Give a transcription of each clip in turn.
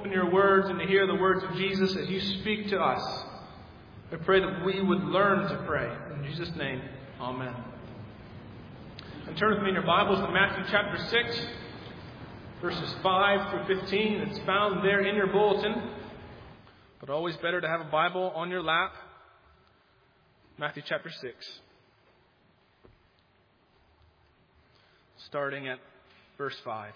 open your words and to hear the words of Jesus as you speak to us. I pray that we would learn to pray. In Jesus' name, amen. And turn with me in your Bibles to Matthew chapter 6, verses 5 through 15. It's found there in your bulletin, but always better to have a Bible on your lap. Matthew chapter 6, starting at verse 5.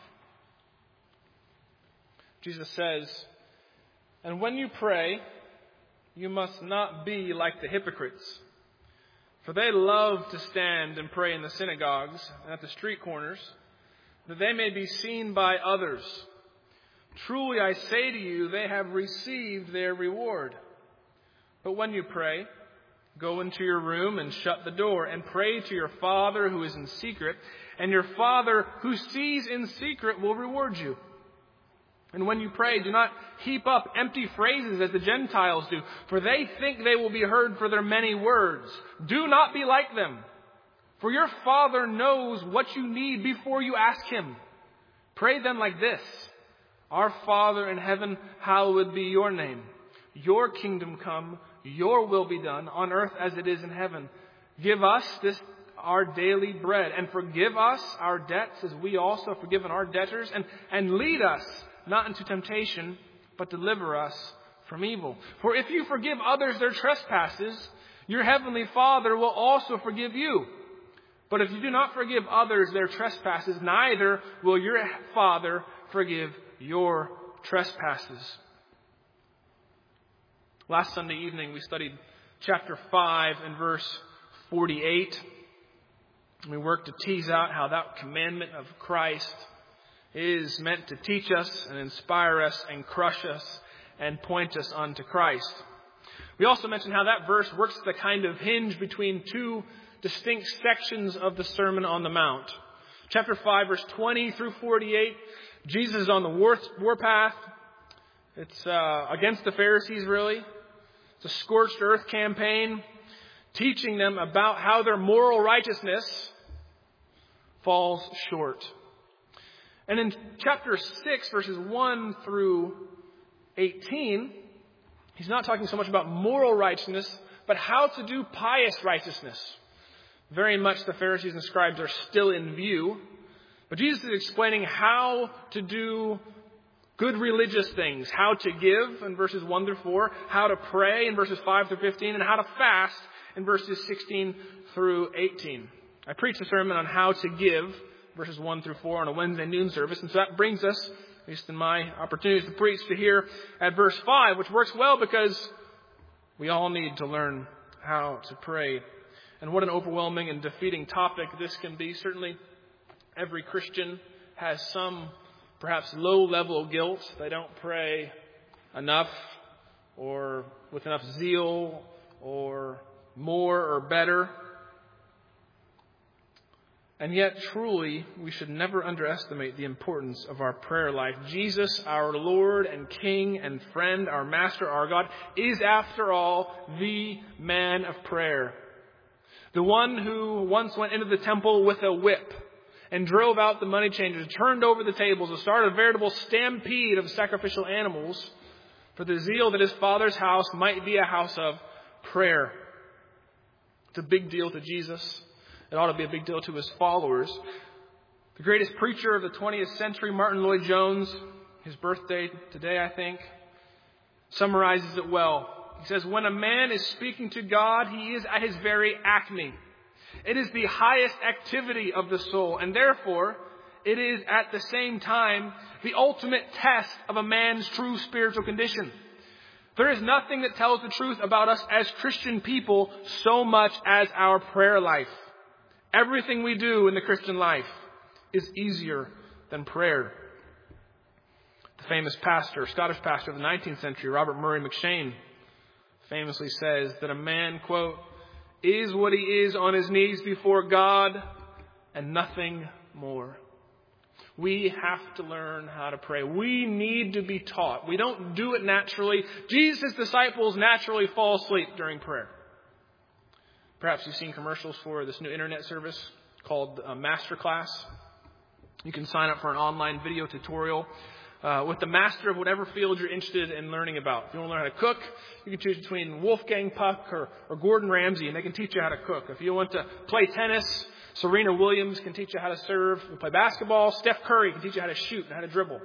Jesus says, "And when you pray, you must not be like the hypocrites, for they love to stand and pray in the synagogues and at the street corners, that they may be seen by others. Truly I say to you, they have received their reward. But when you pray, go into your room and shut the door and pray to your Father who is in secret, and your Father who sees in secret will reward you. And when you pray, do not heap up empty phrases as the Gentiles do, for they think they will be heard for their many words. Do not be like them, for your Father knows what you need before you ask Him. Pray then like this: Our Father in heaven, hallowed be your name. Your kingdom come, your will be done on earth as it is in heaven. Give us this our daily bread, and forgive us our debts as we also have forgiven our debtors, and lead us not into temptation, but deliver us from evil. For if you forgive others their trespasses, your heavenly Father will also forgive you. But if you do not forgive others their trespasses, neither will your Father forgive your trespasses." Last Sunday evening, we studied chapter 5 and verse 48. We worked to tease out how that commandment of Christ is meant to teach us and inspire us and crush us and point us unto Christ. We also mentioned how that verse works as a kind of hinge between two distinct sections of the Sermon on the Mount. Chapter 5, verse 20 through 48, Jesus is on the warpath. It's against the Pharisees, really. It's a scorched earth campaign, teaching them about how their moral righteousness falls short. And in chapter 6, verses 1 through 18, he's not talking so much about moral righteousness, but how to do pious righteousness. Very much the Pharisees and scribes are still in view. But Jesus is explaining how to do good religious things, how to give in verses 1 through 4, how to pray in verses 5 through 15, and how to fast in verses 16 through 18. I preached a sermon on how to give, verses 1 through 4, on a Wednesday noon service. And so that brings us, at least in my opportunities to preach, to here at verse 5, which works well because we all need to learn how to pray. And what an overwhelming and defeating topic this can be. Certainly every Christian has some perhaps low-level guilt. They don't pray enough or with enough zeal or more or better. And yet, truly, we should never underestimate the importance of our prayer life. Jesus, our Lord and King and friend, our Master, our God, is, after all, the man of prayer. The one who once went into the temple with a whip and drove out the money changers, turned over the tables, and started a veritable stampede of sacrificial animals for the zeal that his Father's house might be a house of prayer. It's a big deal to Jesus. It ought to be a big deal to his followers. The greatest preacher of the 20th century, Martin Lloyd-Jones, his birthday today, I think, summarizes it well. He says, "When a man is speaking to God, he is at his very acme. It is the highest activity of the soul, and therefore it is at the same time the ultimate test of a man's true spiritual condition. There is nothing that tells the truth about us as Christian people so much as our prayer life. Everything we do in the Christian life is easier than prayer." The famous pastor, Scottish pastor of the 19th century, Robert Murray McCheyne, famously says that a man, quote, "is what he is on his knees before God and nothing more." We have to learn how to pray. We need to be taught. We don't do it naturally. Jesus' disciples naturally fall asleep during prayer. Perhaps you've seen commercials for this new internet service called Masterclass. You can sign up for an online video tutorial with the master of whatever field you're interested in learning about. If you want to learn how to cook, you can choose between Wolfgang Puck or Gordon Ramsay, and they can teach you how to cook. If you want to play tennis, Serena Williams can teach you how to serve. If you play basketball, Steph Curry can teach you how to shoot and how to dribble.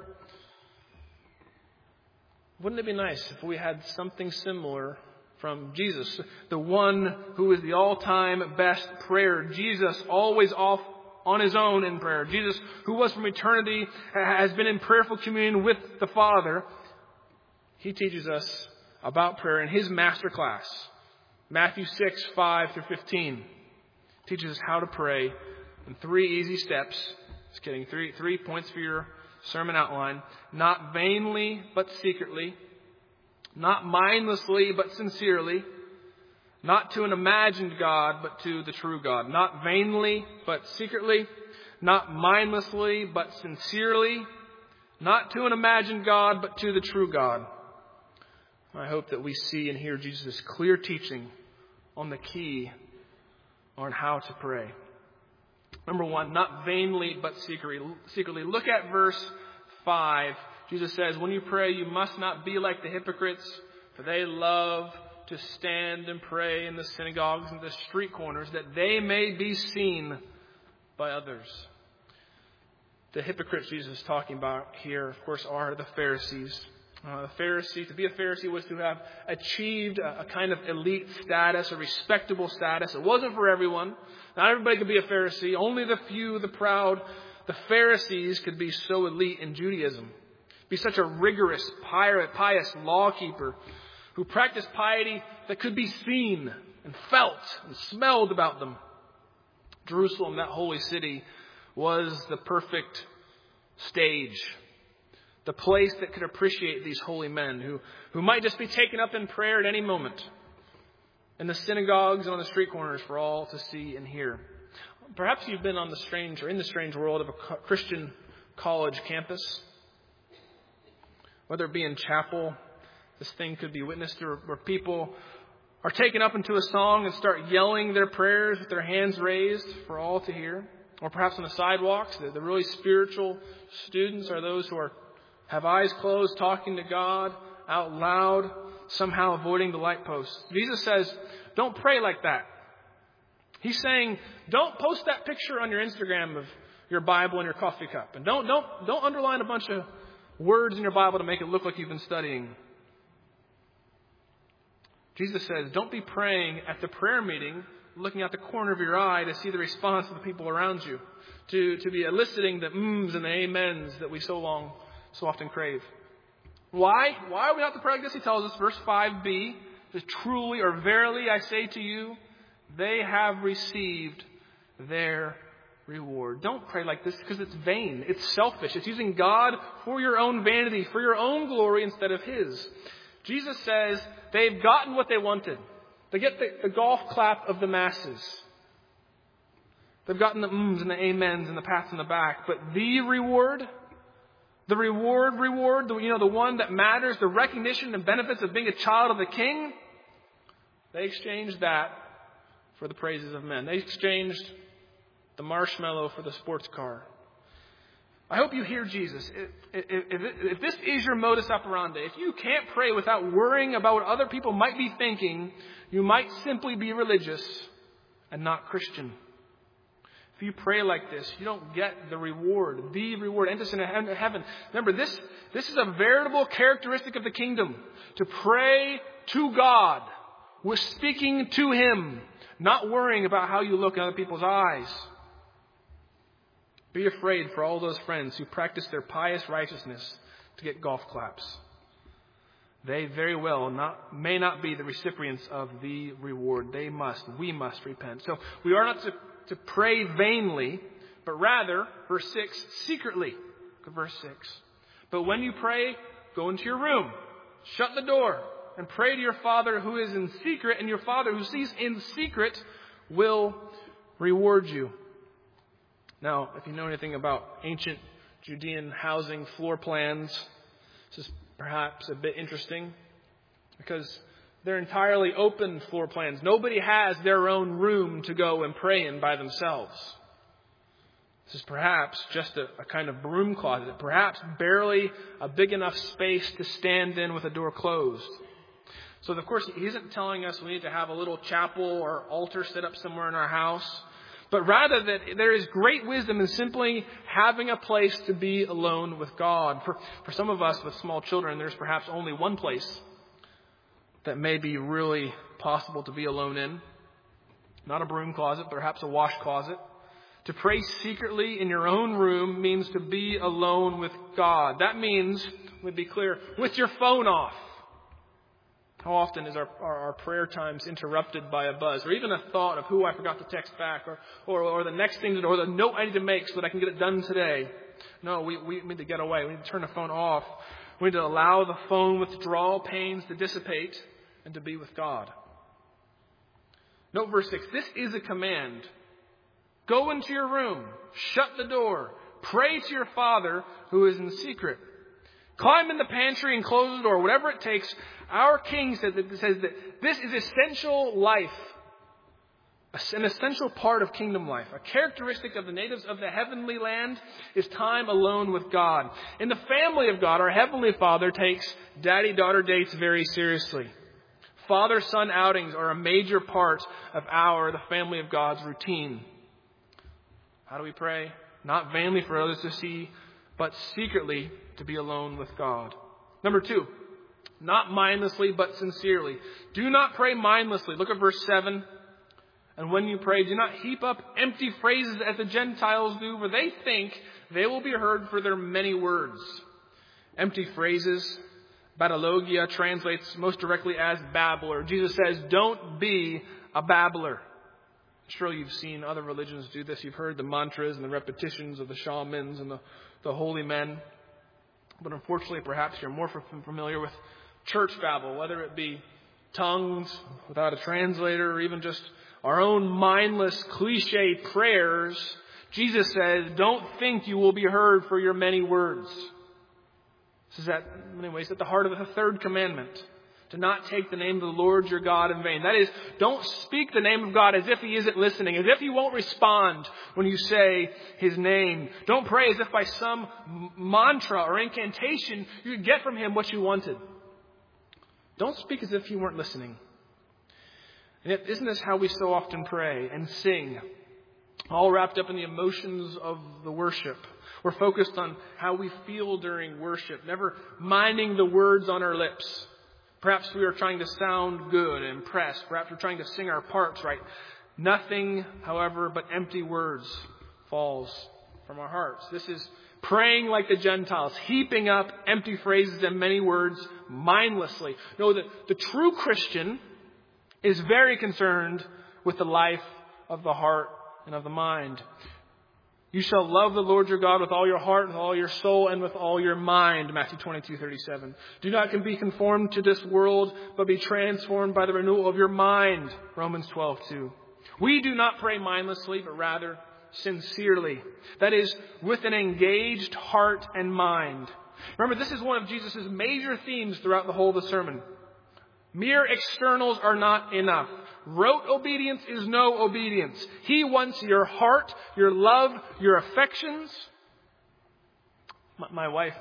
Wouldn't it be nice if we had something similar from Jesus, the one who is the all-time best prayer? Jesus, always off on his own in prayer. Jesus, who was from eternity, has been in prayerful communion with the Father. He teaches us about prayer in his master class. Matthew 6, 5 through 15. Teaches us how to pray in 3 easy steps. Just kidding. Three points for your sermon outline. Not vainly, but secretly. Not mindlessly, but sincerely. Not to an imagined God, but to the true God. Not vainly, but secretly. Not mindlessly, but sincerely. Not to an imagined God, but to the true God. I hope that we see and hear Jesus' clear teaching on the key on how to pray. Number 1, not vainly, but secretly. Look at verse 5. Jesus says, when you pray, you must not be like the hypocrites, for they love to stand and pray in the synagogues and the street corners, that they may be seen by others. The hypocrites Jesus is talking about here, of course, are the Pharisees. To be a Pharisee was to have achieved a kind of elite status, a respectable status. It wasn't for everyone. Not everybody could be a Pharisee. Only the few, the proud, the Pharisees could be so elite in Judaism. Be such a rigorous, pious lawkeeper who practiced piety that could be seen and felt and smelled about them. Jerusalem, that holy city, was the perfect stage. The place that could appreciate these holy men who might just be taken up in prayer at any moment. In the synagogues and on the street corners for all to see and hear. Perhaps you've been in the strange world of a Christian college campus. Whether it be in chapel, this thing could be witnessed to, where people are taken up into a song and start yelling their prayers with their hands raised for all to hear. Or perhaps on the sidewalks, the really spiritual students are those who have eyes closed, talking to God out loud, somehow avoiding the light posts. Jesus says, don't pray like that. He's saying, don't post that picture on your Instagram of your Bible and your coffee cup. And don't underline a bunch of words in your Bible to make it look like you've been studying. Jesus says, don't be praying at the prayer meeting, looking out the corner of your eye to see the response of the people around you, to be eliciting the mms and the amens that we so often crave. Why? Why are we not to pray like this? He tells us, verse 5b, says, truly or verily I say to you, they have received their reward. Don't pray like this because it's vain. It's selfish. It's using God for your own vanity, for your own glory instead of His. Jesus says they've gotten what they wanted. They get the golf clap of the masses. They've gotten the mms and the amens and the pats on the back. But the reward, the one that matters, the recognition and benefits of being a child of the King, they exchanged that for the praises of men. They exchanged the marshmallow for the sports car. I hope you hear Jesus. If this is your modus operandi, if you can't pray without worrying about what other people might be thinking, you might simply be religious and not Christian. If you pray like this, you don't get the reward, enter into heaven. Remember, this is a veritable characteristic of the kingdom. To pray to God, with speaking to Him, not worrying about how you look in other people's eyes. Be afraid for all those friends who practice their pious righteousness to get golf claps. They very well may not be the recipients of the reward. We must repent. So we are not to pray vainly, but rather, verse 6, secretly. Look at verse 6. But when you pray, go into your room, shut the door, and pray to your Father who is in secret, and your Father who sees in secret will reward you. Now, if you know anything about ancient Judean housing floor plans, this is perhaps a bit interesting because they're entirely open floor plans. Nobody has their own room to go and pray in by themselves. This is perhaps just a kind of broom closet, perhaps barely a big enough space to stand in with a door closed. So, of course, he isn't telling us we need to have a little chapel or altar set up somewhere in our house, but rather that there is great wisdom in simply having a place to be alone with God. For some of us with small children, there's perhaps only one place that may be really possible to be alone in. Not a broom closet, perhaps a wash closet. To pray secretly in your own room means to be alone with God. That means, let me be clear, with your phone off. How often is our prayer times interrupted by a buzz, or even a thought of who I forgot to text back, or the next thing, or the note I need to make so that I can get it done today? No, we need to get away. We need to turn the phone off. We need to allow the phone withdrawal pains to dissipate and to be with God. Note verse 6. This is a command. Go into your room, shut the door, pray to your Father who is in secret. Climb in the pantry and close the door, whatever it takes. Our King says that this is essential life, an essential part of kingdom life. A characteristic of the natives of the heavenly land is time alone with God. In the family of God, our Heavenly Father takes daddy-daughter dates very seriously. Father-son outings are a major part of the family of God's routine. How do we pray? Not vainly for others to see, but secretly to be alone with God. Number 2, not mindlessly, but sincerely. Do not pray mindlessly. Look at verse 7. And when you pray, do not heap up empty phrases as the Gentiles do, for they think they will be heard for their many words. Empty phrases, batologia, translates most directly as babbler. Jesus says, don't be a babbler. Surely you've seen other religions do this. You've heard the mantras and the repetitions of the shamans and the holy men. But unfortunately, perhaps you're more familiar with church babble, whether it be tongues without a translator or even just our own mindless cliche prayers. Jesus says, don't think you will be heard for your many words. This is in many ways at the heart of the third commandment. To not take the name of the Lord your God in vain. That is, don't speak the name of God as if He isn't listening, as if He won't respond when you say His name. Don't pray as if by some mantra or incantation you could get from Him what you wanted. Don't speak as if you weren't listening. And yet, isn't this how we so often pray and sing? All wrapped up in the emotions of the worship. We're focused on how we feel during worship, never minding the words on our lips. Perhaps we are trying to sound good and impress. Perhaps we're trying to sing our parts right. Nothing, however, but empty words falls from our hearts. This is praying like the Gentiles, heaping up empty phrases and many words mindlessly. No, the true Christian is very concerned with the life of the heart and of the mind. You shall love the Lord your God with all your heart, with all your soul, and with all your mind. Matthew 22:37. Do not be conformed to this world, but be transformed by the renewal of your mind. Romans 12:2. We do not pray mindlessly, but rather sincerely. That is, with an engaged heart and mind. Remember, this is one of Jesus' major themes throughout the whole of the sermon. Mere externals are not enough. Rote obedience is no obedience. He wants your heart, your love, your affections. My wife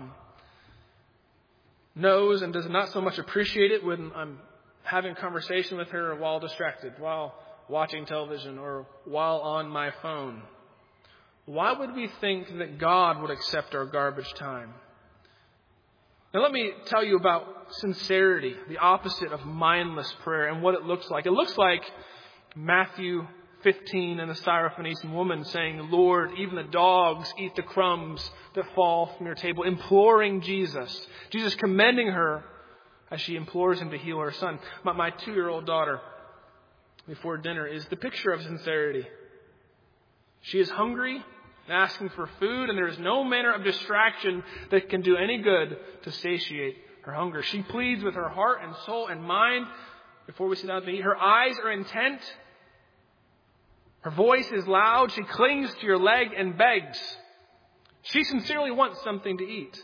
knows and does not so much appreciate it when I'm having a conversation with her while distracted, while watching television, or while on my phone. Why would we think that God would accept our garbage time? Now let me tell you about sincerity, the opposite of mindless prayer, and what it looks like. It looks like Matthew 15 and the Syrophoenician woman saying, Lord, even the dogs eat the crumbs that fall from your table, imploring Jesus. Jesus commending her as she implores Him to heal her son. My 2-year-old daughter, before dinner, is the picture of sincerity. She is hungry, asking for food, and there is no manner of distraction that can do any good to satiate her hunger. She pleads with her heart and soul and mind before we sit down to eat. Her eyes are intent. Her voice is loud. She clings to your leg and begs. She sincerely wants something to eat.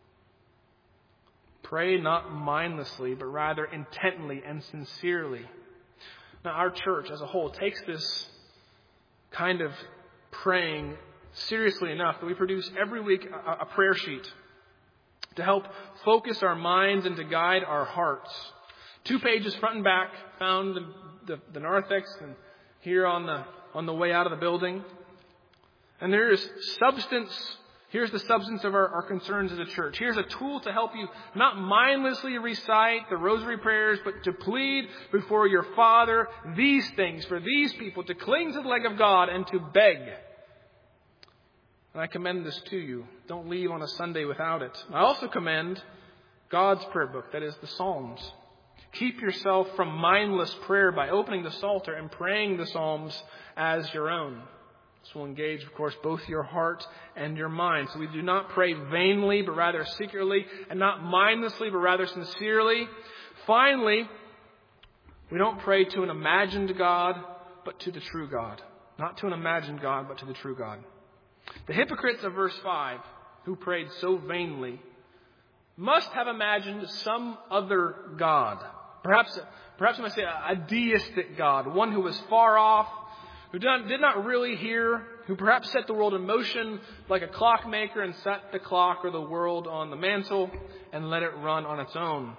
Pray not mindlessly, but rather intently and sincerely. Now, our church as a whole takes this kind of praying seriously enough that we produce every week a prayer sheet to help focus our minds and to guide our hearts. 2 pages front and back, found in the narthex and here on the way out of the building. And there is substance. Here's the substance of our concerns as a church. Here's a tool to help you not mindlessly recite the rosary prayers, but to plead before your Father these things for these people, to cling to the leg of God and to beg. And I commend this to you. Don't leave on a Sunday without it. I also commend God's prayer book, that is the Psalms. Keep yourself from mindless prayer by opening the Psalter and praying the Psalms as your own. This will engage, of course, both your heart and your mind. So we do not pray vainly, but rather secretly, and not mindlessly, but rather sincerely. Finally, we don't pray to an imagined God, but to the true God. Not to an imagined God, but to the true God. The hypocrites of verse 5, who prayed so vainly, must have imagined some other God. Perhaps I might say a deistic God, one who was far off, who did not really hear, who perhaps set the world in motion like a clockmaker and set the clock or the world on the mantle and let it run on its own.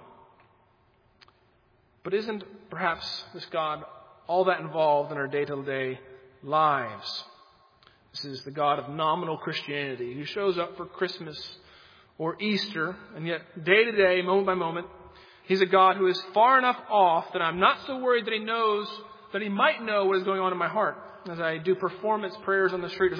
But isn't perhaps this God all that involved in our day-to-day lives? This is the God of nominal Christianity who shows up for Christmas or Easter, and yet day to day, moment by moment, He's a God who is far enough off that I'm not so worried that He might know what is going on in my heart as I do performance prayers on the street, as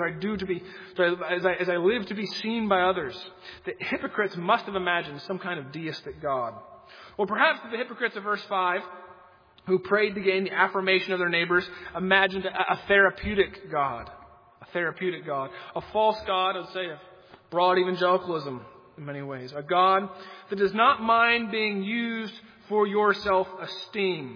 I live to be seen by others. The hypocrites must have imagined some kind of deistic God. Or perhaps the hypocrites of verse 5, who prayed to gain the affirmation of their neighbors, imagined a therapeutic God. A therapeutic God. A false God, I would say, of broad evangelicalism in many ways. A God that does not mind being used for your self-esteem.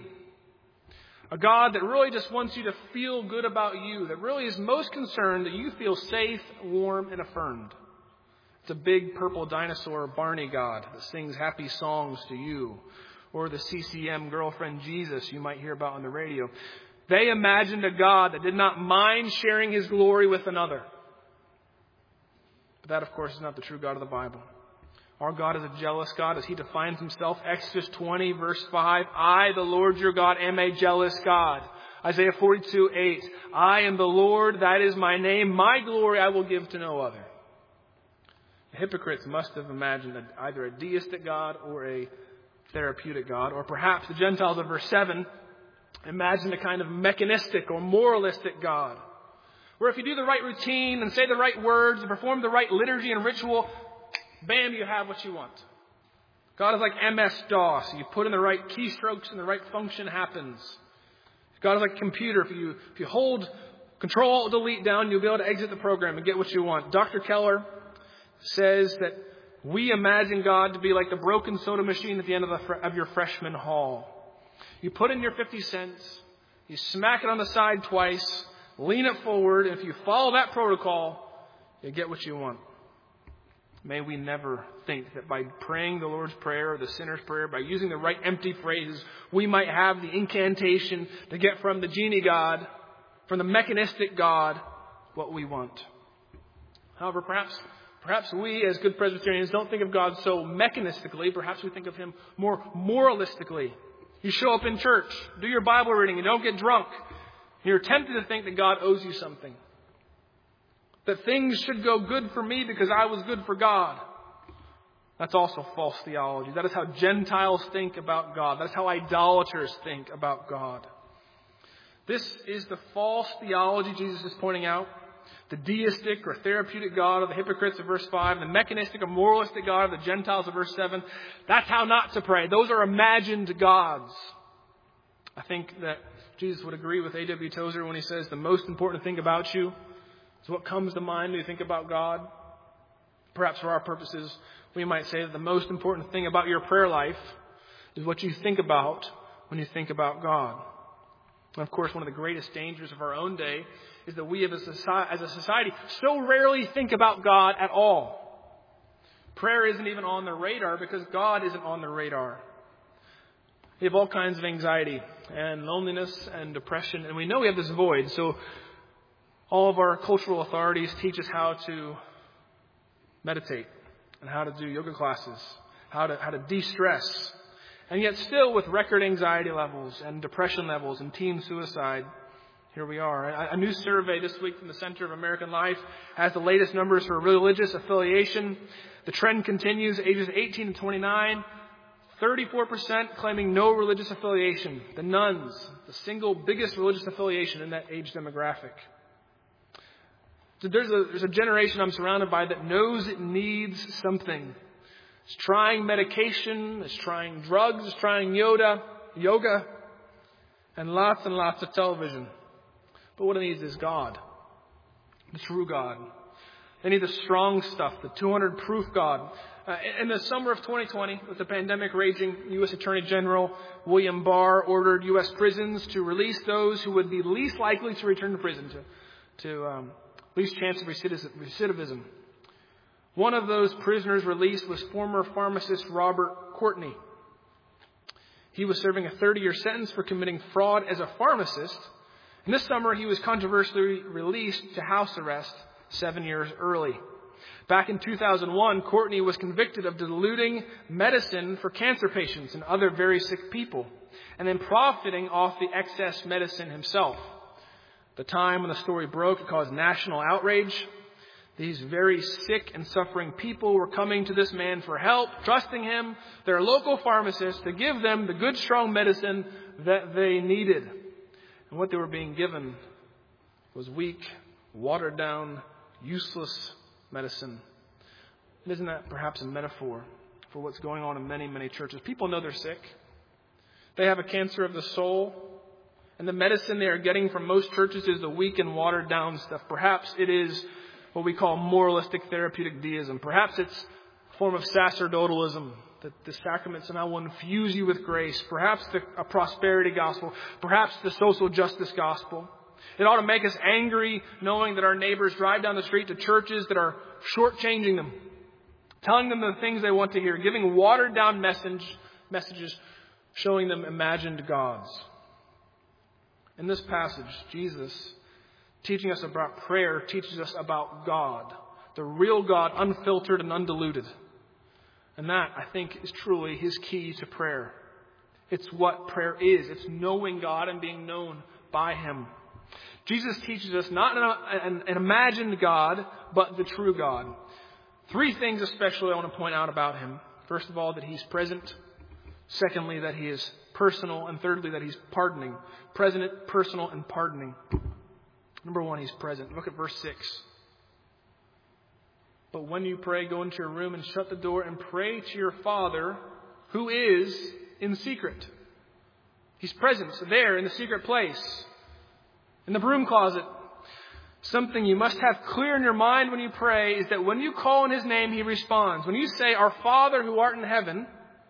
A God that really just wants you to feel good about you. That really is most concerned that you feel safe, warm, and affirmed. It's a big purple dinosaur Barney God that sings happy songs to you. Or the CCM girlfriend Jesus you might hear about on the radio. They imagined a God that did not mind sharing His glory with another. But that, of course, is not the true God of the Bible. Our God is a jealous God as He defines Himself. Exodus 20, verse 5. I, the Lord your God, am a jealous God. Isaiah 42, 8. I am the Lord, that is my name. My glory I will give to no other. The hypocrites must have imagined either a deistic God or a therapeutic God. Or perhaps the Gentiles of verse 7 imagined a kind of mechanistic or moralistic God. Where if you do the right routine and say the right words and perform the right liturgy and ritual, bam, you have what you want. God is like MS-DOS. You put in the right keystrokes and the right function happens. God is like a computer. If you hold Control-Delete down, you'll be able to exit the program and get what you want. Dr. Keller says that we imagine God to be like the broken soda machine at the end of your freshman hall. You put in your 50 cents, you smack it on the side twice, lean it forward, and if you follow that protocol, you get what you want. May we never think that by praying the Lord's Prayer or the sinner's prayer, by using the right empty phrases, we might have the incantation to get from the genie God, from the mechanistic God, what we want. However, perhaps we as good Presbyterians don't think of God so mechanistically. Perhaps we think of Him more moralistically. You show up in church, do your Bible reading, and don't get drunk. You're tempted to think that God owes you something. That things should go good for me because I was good for God. That's also false theology. That is how Gentiles think about God. That's how idolaters think about God. This is the false theology Jesus is pointing out. The deistic or therapeutic God of the hypocrites of verse 5. The mechanistic or moralistic God of the Gentiles of verse 7. That's how not to pray. Those are imagined gods. I think that Jesus would agree with A.W. Tozer when he says the most important thing about you is what comes to mind when you think about God. Perhaps for our purposes, we might say that the most important thing about your prayer life is what you think about when you think about God. And of course, one of the greatest dangers of our own day is that we as a society so rarely think about God at all. Prayer isn't even on the radar because God isn't on the radar. We have all kinds of anxiety and loneliness and depression, and we know we have this void. So All of our cultural authorities teach us how to meditate and how to do yoga classes, how to de-stress. And yet still with record anxiety levels and depression levels and teen suicide, here we are. A new survey this week from the Center of American Life has the latest numbers for religious affiliation. The trend continues, ages 18 to 29, 34% claiming no religious affiliation. The nuns, the single biggest religious affiliation in that age demographic. So there's a generation I'm surrounded by that knows it needs something. It's trying medication, it's trying drugs, it's trying yoga, and lots of television. But what it needs is God, the true God. They need the strong stuff, the 200 proof God. In the summer of 2020, with the pandemic raging, U.S. Attorney General William Barr ordered U.S. prisons to release those who would be least likely to return to prison, to least chance of recidivism. One of those prisoners released was former pharmacist Robert Courtney. He was serving a 30-year sentence for committing fraud as a pharmacist. And this summer, he was controversially released to house arrest 7 years early. Back in 2001, Courtney was convicted of diluting medicine for cancer patients and other very sick people, and then profiting off the excess medicine himself. The time when the story broke, it caused national outrage. These very sick and suffering people were coming to this man for help, trusting him, their local pharmacist, to give them the good, strong medicine that they needed. And what they were being given was weak, watered down, useless medicine. And isn't that perhaps a metaphor for what's going on in many, many churches? People know they're sick. They have a cancer of the soul. And the medicine they are getting from most churches is the weak and watered down stuff. Perhaps it is what we call moralistic therapeutic deism. Perhaps it's a form of sacerdotalism, that the sacraments somehow will infuse you with grace. Perhaps a prosperity gospel. Perhaps the social justice gospel. It ought to make us angry knowing that our neighbors drive down the street to churches that are shortchanging them, telling them the things they want to hear, giving watered down messages, showing them imagined gods. In this passage, Jesus, teaching us about prayer, teaches us about God, the real God, unfiltered and undiluted. And that, I think, is truly his key to prayer. It's what prayer is. It's knowing God and being known by him. Jesus teaches us not an imagined God, but the true God. 3 things especially I want to point out about him. First of all, that he's present. Secondly, that he is personal. And thirdly, that he's pardoning. Present, personal, and pardoning. Number 1, he's present. Look at verse 6. But when you pray, go into your room and shut the door and pray to your Father who is in secret. He's present there in the secret place, in the broom closet. Something you must have clear in your mind when you pray is that when you call in his name, he responds. When you say, Our Father who art in heaven,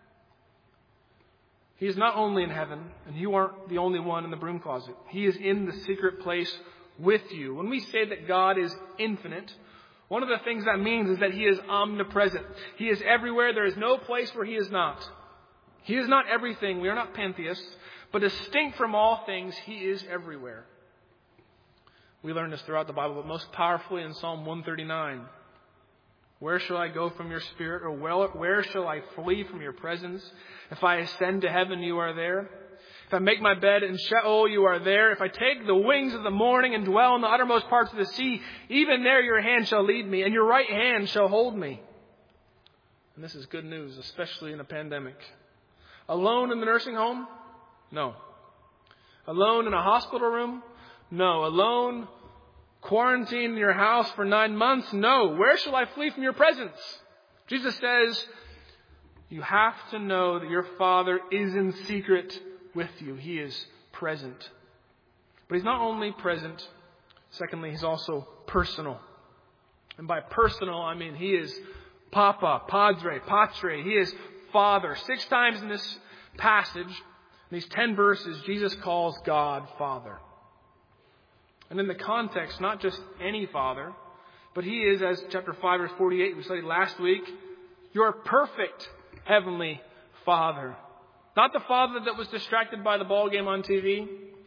he is not only in heaven, and you aren't the only one in the broom closet. He is in the secret place with you. When we say that God is infinite, one of the things that means is that he is omnipresent. He is everywhere. There is no place where he is not. He is not everything. We are not pantheists. But distinct from all things, he is everywhere. We learn this throughout the Bible, but most powerfully in Psalm 139. Where shall I go from your spirit? Or where shall I flee from your presence? If I ascend to heaven, you are there. If I make my bed in Sheol, you are there. If I take the wings of the morning and dwell in the uttermost parts of the sea, even there your hand shall lead me, and your right hand shall hold me. And this is good news, especially in a pandemic. Alone in the nursing home? No. Alone in a hospital room? No. Alone, quarantined in your house for 9 months? No. Where shall I flee from your presence? Jesus says, you have to know that your Father is in secret with you. He is present. But he's not only present, secondly, he's also personal. And by personal, I mean he is Papa, Padre, Patre. He is Father. 6 times in this passage, in these 10 verses, Jesus calls God Father. And in the context, not just any Father, but he is, as chapter 5, verse 48 we studied last week, your perfect heavenly Father. Not the father that was distracted by the ball game on TV.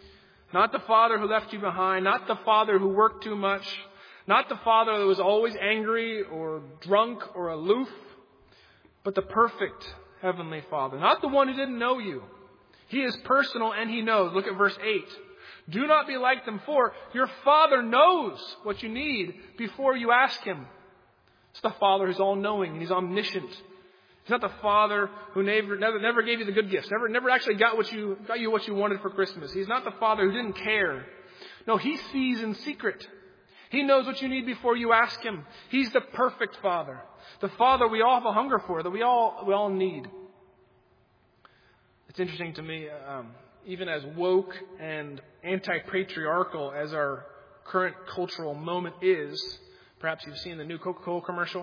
Not the father who left you behind. Not the father who worked too much. Not the father that was always angry or drunk or aloof. But the perfect Heavenly Father. Not the one who didn't know you. He is personal and He knows. Look at verse 8. Do not be like them, for your Father knows what you need before you ask Him. It's the Father who's all-knowing and He's omniscient. He's not the Father who never gave you the good gifts, never actually got you what you wanted for Christmas. He's not the Father who didn't care. No, He sees in secret. He knows what you need before you ask Him. He's the perfect Father. The Father we all have a hunger for, that we all need. It's interesting to me, even as woke and anti-patriarchal as our current cultural moment is, perhaps you've seen the new Coca-Cola commercial.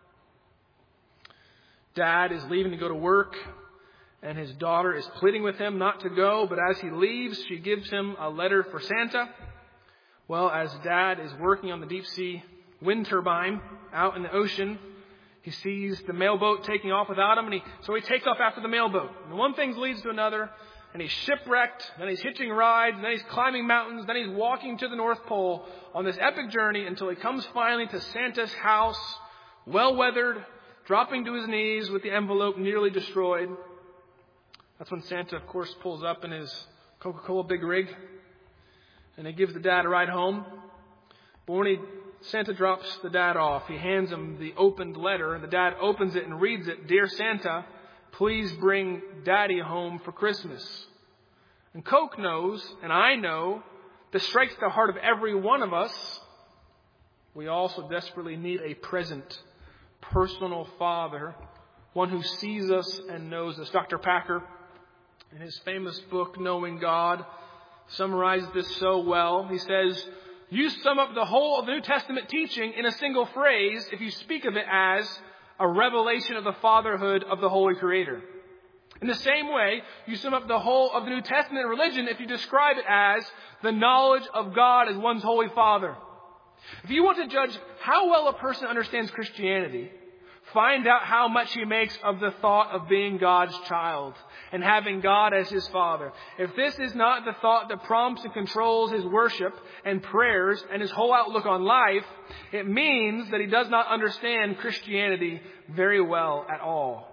Dad is leaving to go to work, and his daughter is pleading with him not to go, but as he leaves, she gives him a letter for Santa. Well, as Dad is working on the deep sea wind turbine out in the ocean, he sees the mailboat taking off without him, so he takes off after the mailboat. And one thing leads to another, and he's shipwrecked, then he's hitching rides, then he's climbing mountains, then he's walking to the North Pole on this epic journey until he comes finally to Santa's house, well-weathered, dropping to his knees with the envelope nearly destroyed. That's when Santa, of course, pulls up in his Coca-Cola big rig, and he gives the dad a ride home. But when Santa drops the dad off, he hands him the opened letter, and the dad opens it and reads it. Dear Santa, please bring Daddy home for Christmas. And Coke knows, and I know, this strikes the heart of every one of us. We also desperately need a present, personal Father, one who sees us and knows us. Dr. Packer, in his famous book, Knowing God, summarizes this so well. He says, you sum up the whole of the New Testament teaching in a single phrase if you speak of it as a revelation of the fatherhood of the Holy Creator. In the same way, you sum up the whole of the New Testament religion if you describe it as the knowledge of God as one's Holy Father. If you want to judge how well a person understands Christianity, find out how much he makes of the thought of being God's child and having God as his Father. If this is not the thought that prompts and controls his worship and prayers and his whole outlook on life, it means that he does not understand Christianity very well at all.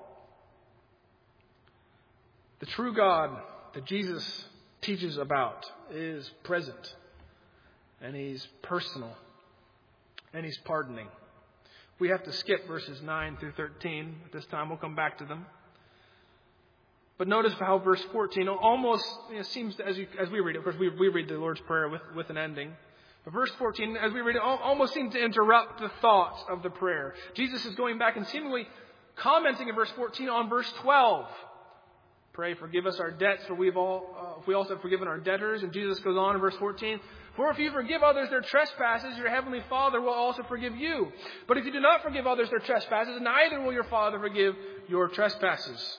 The true God that Jesus teaches about is present, and He's personal, and He's pardoning. We have to skip verses 9 through 13. At this time, we'll come back to them. But notice how verse 14 almost seems, as we read it, of course, we read the Lord's Prayer with an ending. But verse 14, as we read it, almost seems to interrupt the thoughts of the prayer. Jesus is going back and seemingly commenting in verse 14 on verse 12. Pray, forgive us our debts, for we also have forgiven our debtors. And Jesus goes on in verse 14. For if you forgive others their trespasses, your heavenly Father will also forgive you. But if you do not forgive others their trespasses, neither will your Father forgive your trespasses.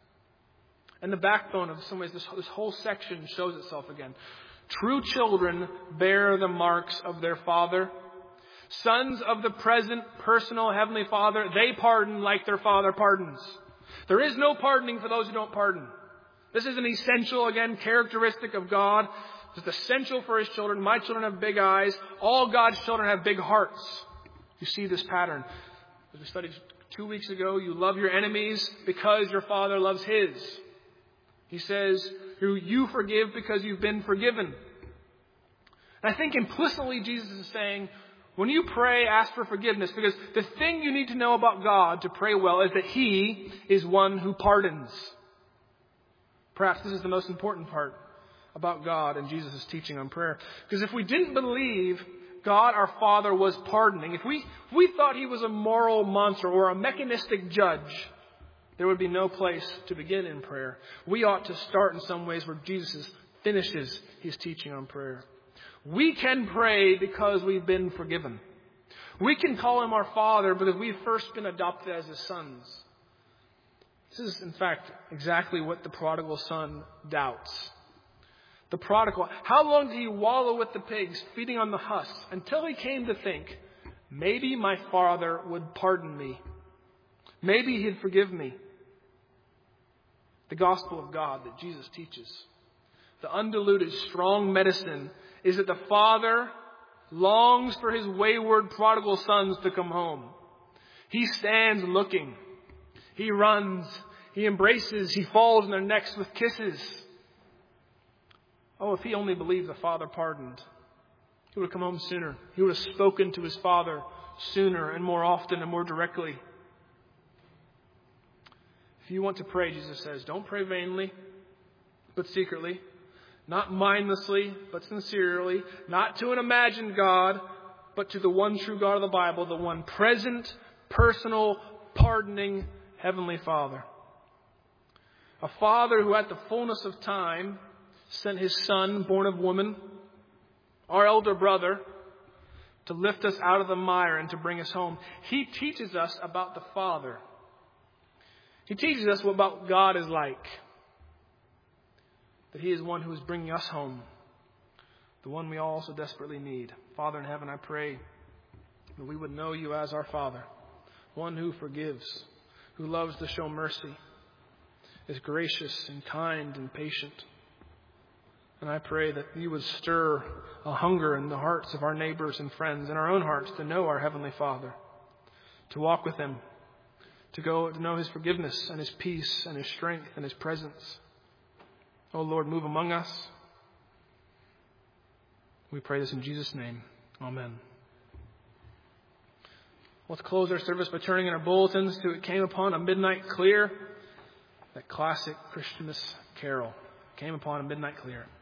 And the backbone of some ways, this whole section shows itself again. True children bear the marks of their Father. Sons of the present, personal Heavenly Father, they pardon like their Father pardons. There is no pardoning for those who don't pardon. This is an essential, again, characteristic of God. It's essential for His children. My children have big eyes. All God's children have big hearts. You see this pattern. As we studied 2 weeks ago, you love your enemies because your Father loves His. He says, you forgive because you've been forgiven. And I think implicitly Jesus is saying, when you pray, ask for forgiveness, because the thing you need to know about God to pray well is that He is one who pardons. Perhaps this is the most important part about God and Jesus' teaching on prayer. Because if we didn't believe God our Father was pardoning, if we thought He was a moral monster or a mechanistic judge, there would be no place to begin in prayer. We ought to start in some ways where Jesus finishes His teaching on prayer. We can pray because we've been forgiven. We can call Him our Father because we've first been adopted as His sons. This is, in fact, exactly what the prodigal son doubts. The prodigal, how long did he wallow with the pigs, feeding on the husks, until he came to think, maybe my Father would pardon me. Maybe He'd forgive me. The gospel of God that Jesus teaches. the undiluted, strong medicine is that the Father longs for His wayward prodigal sons to come home. He stands looking. He runs. He embraces. He falls on their necks with kisses. Oh, if he only believed the Father pardoned, he would have come home sooner. He would have spoken to his Father sooner and more often and more directly. If you want to pray, Jesus says, don't pray vainly, but secretly. Not mindlessly, but sincerely. Not to an imagined God, but to the one true God of the Bible, the one present, personal, pardoning, Heavenly Father. A Father who at the fullness of time sent His Son, born of woman, our elder brother, to lift us out of the mire and to bring us home. He teaches us about the Father. He teaches us what God is like. That He is one who is bringing us home. The one we all so desperately need. Father in heaven, I pray that we would know You as our Father. One who forgives, who loves to show mercy, is gracious and kind and patient. And I pray that You would stir a hunger in the hearts of our neighbors and friends, in our own hearts, to know our Heavenly Father, to walk with Him, to go to know His forgiveness and His peace and His strength and His presence. Oh Lord, move among us. We pray this in Jesus' name. Amen. Let's close our service by turning in our bulletins to It Came Upon a Midnight Clear, that classic Christmas carol. Came Upon a Midnight Clear.